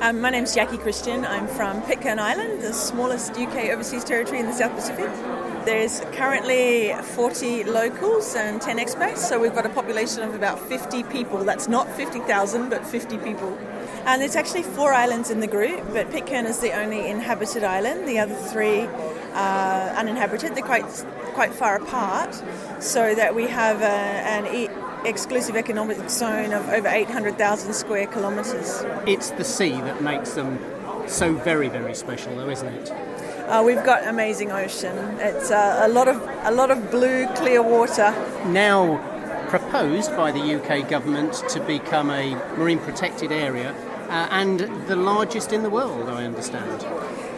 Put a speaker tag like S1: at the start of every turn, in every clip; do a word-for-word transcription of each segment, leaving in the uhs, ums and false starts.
S1: Um, my name's Jackie Christian. I'm from Pitcairn Island, the smallest U K overseas territory in the South Pacific. There's currently forty locals and ten expats, so we've got a population of about fifty people. That's not fifty thousand, but fifty people. And there's actually four islands in the group, but Pitcairn is the only inhabited island. The other three are uninhabited. They're quite quite far apart, so that we have a, an e- exclusive economic zone of over eight hundred thousand square kilometres.
S2: It's the sea that makes them so very, very special, though, isn't it?
S1: Uh, we've got amazing ocean. It's uh, a lot of a lot of blue, clear water.
S2: Now proposed by the U K government to become a marine protected area uh, and the largest in the world, I understand.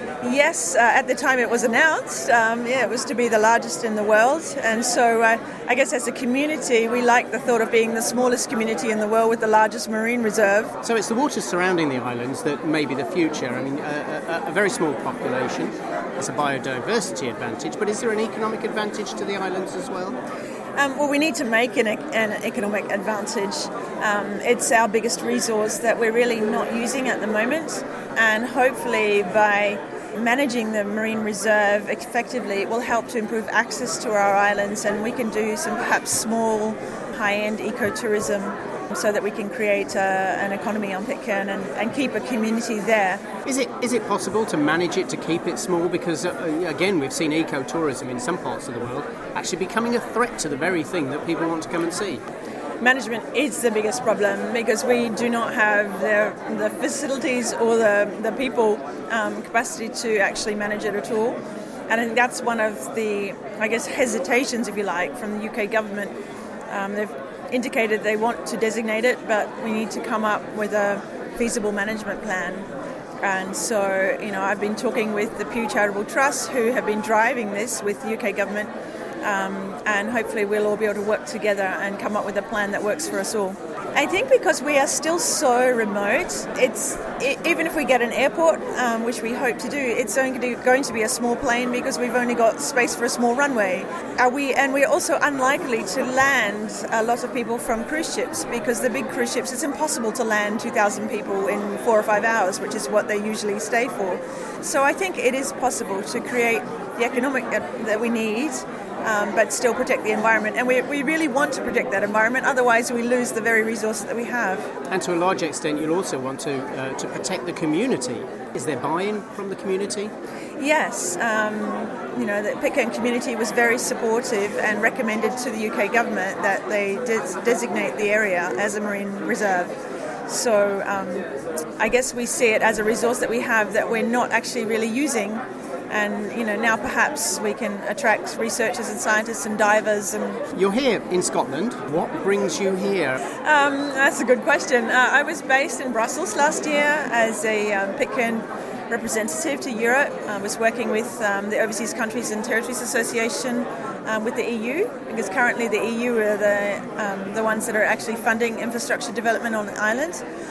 S1: Yes, uh, at the time it was announced, um, yeah, it was to be the largest in the world, and so uh, I guess as a community we like the thought of being the smallest community in the world with the largest marine reserve.
S2: So it's the waters surrounding the islands that may be the future. I mean, a, a, a very small population, it's a biodiversity advantage, but is there an economic advantage to the islands as well?
S1: Um, well, we need to make an, an economic advantage. Um, it's our biggest resource that we're really not using at the moment, and hopefully by managing the marine reserve effectively, it will help to improve access to our islands, and we can do some perhaps small high-end ecotourism so that we can create uh, an economy on Pitcairn and, and keep a community there.
S2: Is it is it possible to manage it, to keep it small? Because uh, again, we've seen ecotourism in some parts of the world actually becoming a threat to the very thing that people want to come and see.
S1: Management is the biggest problem because we do not have the, the facilities or the, the people um, capacity to actually manage it at all. And I think that's one of the, I guess, hesitations, if you like, from the U K government. Um, they've indicated they want to designate it, but we need to come up with a feasible management plan. And so, you know, I've been talking with the Pew Charitable Trust, who have been driving this with the U K government. Um, and hopefully we'll all be able to work together and come up with a plan that works for us all. I think because we are still so remote, it's it, even if we get an airport, um, which we hope to do, it's going to, going to be a small plane because we've only got space for a small runway. Are we, and we're also unlikely to land a lot of people from cruise ships because the big cruise ships, it's impossible to land two thousand people in four or five hours, which is what they usually stay for. So I think it is possible to create the economic that we need, Um, but still protect the environment. And we, we really want to protect that environment, otherwise we lose the very resources that we have.
S2: And to a large extent, you'll also want to uh, to protect the community. Is there buy-in from the community?
S1: Yes. Um, you know, the Pitcairn community was very supportive and recommended to the U K government that they des- designate the area as a marine reserve. So um, I guess we see it as a resource that we have that we're not actually really using. And, you know, now perhaps we can attract researchers and scientists and divers. And
S2: you're here in Scotland. What brings you here?
S1: Um, that's a good question. Uh, I was based in Brussels last year as a um, Pitcairn representative to Europe. I was working with um, the Overseas Countries and Territories Association um, with the E U, because currently the E U are the, um, the ones that are actually funding infrastructure development on the island.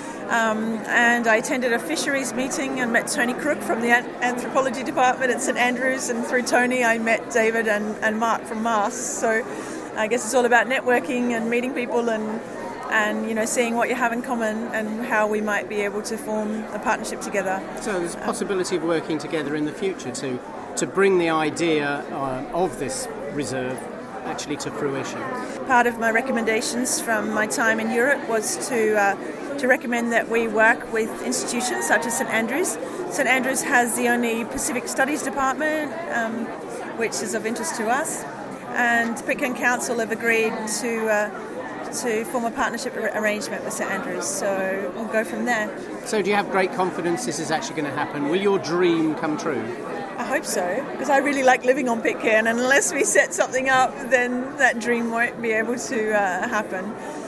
S1: Um, and I attended a fisheries meeting and met Tony Crook from the anthropology department at St Andrews, and through Tony I met David and, and Mark from Mars. So I guess it's all about networking and meeting people and and you know seeing what you have in common and how we might be able to form a partnership together.
S2: So there's a possibility of working together in the future to to bring the idea uh, of this reserve actually to fruition.
S1: Part of my recommendations from my time in Europe was to uh, to recommend that we work with institutions such as St Andrews. St Andrews has the only Pacific Studies department, um, which is of interest to us, and Pitcairn Council have agreed to uh, to form a partnership arrangement with St Andrews, so we'll go from there.
S2: So do you have great confidence this is actually going to happen? Will your dream come true?
S1: I hope so, because I really like living on Pitcairn, and unless we set something up, then that dream won't be able to uh, happen.